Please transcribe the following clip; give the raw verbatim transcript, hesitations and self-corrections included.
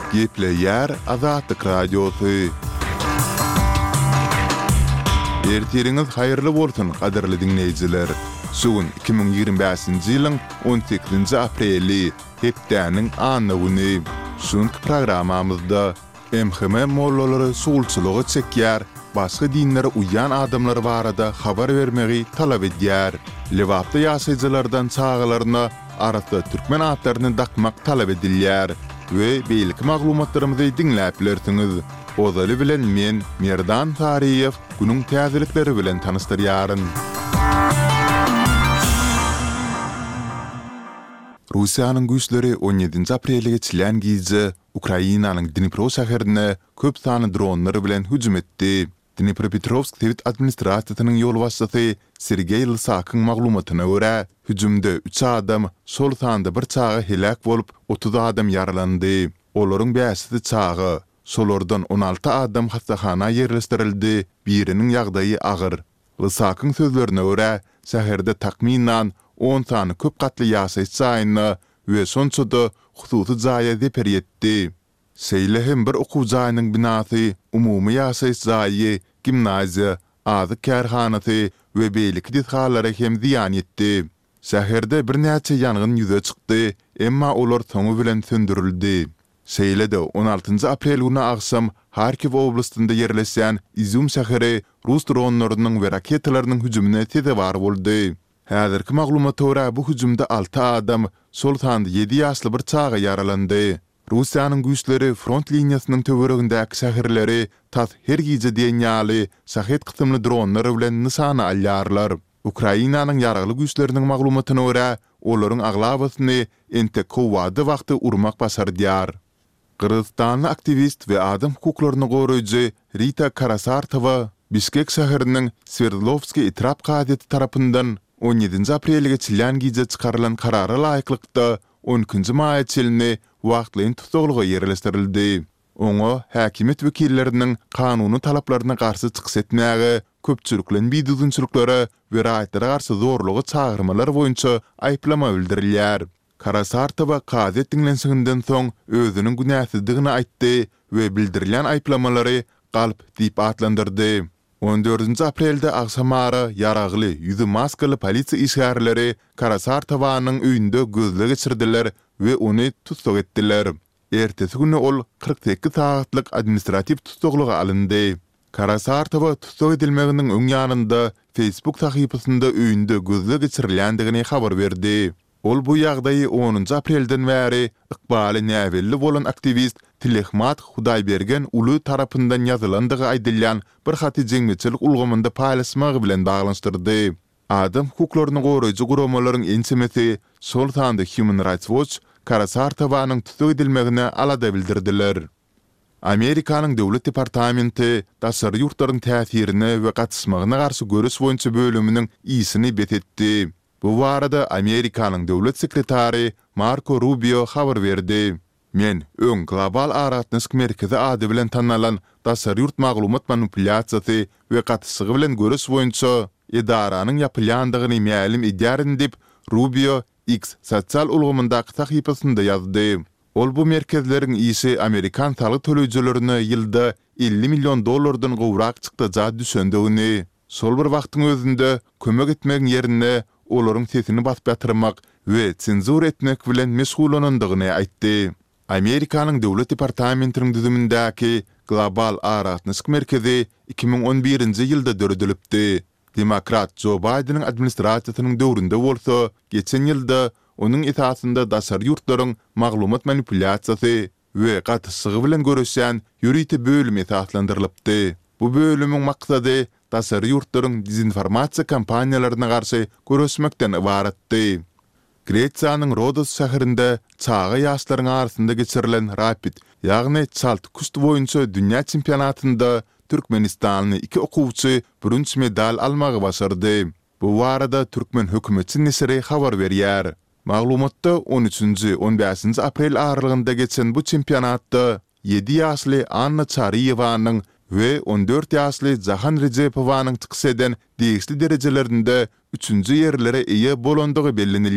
Gepleyer Azatlyk Radiosu. Ertiriniz hayırlı bolsun, qadarly dinleyijiler. Sugun iki bin ýygrimi beşinji ýylyň on sekizinji apreli, hepdäniň anna güni. Şuňky programamyzda M H M mollary sulçylygy çekýär, başga dinlere uýan adamlar barada habar bermegi talap edýär. Lewapda ýaşaýjylardan çağalaryna arasda türkmen atlaryny dakmak talap edilýär we beýlik maglumatlarymyzy dinläp bilersiňiz. Ozaly bilen men Merdan Tariýew günüň täzelikleri bilen tanystyrýaryn. Russiýanyň güýçleri on ýedinji aprelge çilen giýje Ukrainanyň Dnipro şäherine köp sany dronlar bilen hüjüm etdi. Dnipropetrovsk Tevit administrasiýasynyň ýol başçysy Sergey Lysakyň maglumatyna görä, hüjümde üç adam şol sanda bir çağa helak bolup otuz adam yaralandy. Olaryň beşi çağı, şolardan on alty adam hastahana ýerleşdirildi, biriniň ýagdaýy agyr. Lysakyň sözlerine görä, şäherde takminan on tany köp gatly ýaşaýyş jaýyny we sonçada hususy jaýa deper ýetdi. Seýle hem bir okuw jaýynyň binasy, umumy ýaşaýyş jaýy, gimnaziýa, azy kärhanasy we beýlik dithallara hem ziýan ýetdi. Şäherde bir näçe ýangyn ýüze çykdy, emma olar soňu bilen söndürildi. Seýlede on altynjy aprel güni aksam Harkiv oblastynda ýerleşýän Izum şäheri Rus dronlarynyň we raketalarynyň hüjümine tezewar boldy. Häzirki maglumata görä bu hüjümde alty adam, şol sanda ýedi ýaşly bir çağa yaralandy. Russiýanyň güýçleri front liniýasynyň töweregindäki şäherleri tas her giýje diýen ýaly şahet kysymly dronlar bilen nysana alýarlar. Ukrainanyň ýaragly güýçleriniň maglumatyna görä, olaryň aglawasyny ente kowady wagty urmak başardýar. Kırgızstanlı aktivist ve adam hukuklaryny goraýjy Rita Karasartova Bişkek şäheriniň Sverdlovski itrap gadeti tarapyndan on ýedinji aprelge çilen giýje çykarylan karara laýyklykda on ikinji maýy çelini wagtlyň tutukluga ýerleşdirildi. Oňa häkimet wekilleriniň kanuny talaplaryna garşy çykyş etmäge, köpçüliklen biýdüzünçülüklere we raýatlara garşy zorlugy çağırmalar boýunça aýplama bildirilýär. Karasartova gadet dinlensiginden soň özüniň günäsizdigini aýtdy we bildirilen aýplamalary galp diýip atlandyrdy. on dördünji aprelde akşamara yaragly ýüzi maskaly polisiýa işgärleri Karasartowanyň öýünde gözle geçirdiler we ony tutuk etdiler. Ertesi güni ol kırk sekiz saatlyk administrativ tutukluga alyndy. Karasartowa tutuk edilmeginiň öň ýanynda Facebook sahypasynda öýünde gözle geçirilendigini habar berdi. Ol bu ýagdaýy onunji aprelden bäri ykbaly näwelli bolan aktivist Tilehmat Hudaýbergen uly tarapyndan ýazylandygy aýdylýan bir haty jeňmeçilik ulgamynda paýlaşmagy bilen baglanşdyrdy. Adam hukuklaryny goraýjy guramalaryň ensemesi şol sanda Human Rights Watch Karasartowanyň tutuk edilmegine alada bildirdiler. Amerikanyň döwlet departamenti daşary ýurtlaryň täsirini we gatnaşmagyna garşy görüş boýunça bölüminiň ýysini betetdi. Bu barada Amerikanyň döwlet sekretary Marco Rubio habar berdi. Men öň global aratnyşyk merkezi ady bilen tanalan daşary ýurt maglumat manipulýasiýasy we gatnaşygy bilen görüş boýunça edaranyň ýapylýandygyny mälim edýärin diýip Rubio X sosial ulgamyndaky sahypasynda ýazdy. Ol bu merkezleriň ýyşy Amerikan talyk töleýijilerine ýylda elli million dollardan gowrak çykdyja düşündigini, şol bir wagtyň özünde kömek etmek ýerine olaryň sesini basıp ýatyrmak we senzur etmek bilen meşgulanandygyny aýtdy. Amerikanyň döwlet departamentiniň düzümindäki global aratnyşyk merkezi iki bin on birinji ýylda döredilipdi. Demokrat Joe Biden'in administrasiýasynyň döwründe bolsa, geçen ýylda onuň etasynda daşary ýurtlaryň maglumat manipulýasiýasy we gatnaşygy bilen görüşýän ýüriti bölüm esaslandyrylypdy. Bu bölümiň maksady daşary ýurtlaryň dezinformasiýa kampaniýalaryna garşy görüşmekden ibaratdy. Gretsiýanyň Rodos şäherinde çağa ýaşlaryň arasynda geçirilen rapid, ýagny çalt kust boýunça dünýä çempionatynda Türkmenistanly iki okuwçy bürünç medal almagy başardy. Bu barada Türkmen hökümeti nesiri habar berýär. Maglumatda on üçünji on beşinji aprel aralygynda geçen bu çempionatda ýedi ýaşly Anna Çariyewanyň we on dört ýaşly Jahan Recepowanyň çykyş eden degişli derejelerinde üçünji ýerlere eýe bolandygy bellenilýär.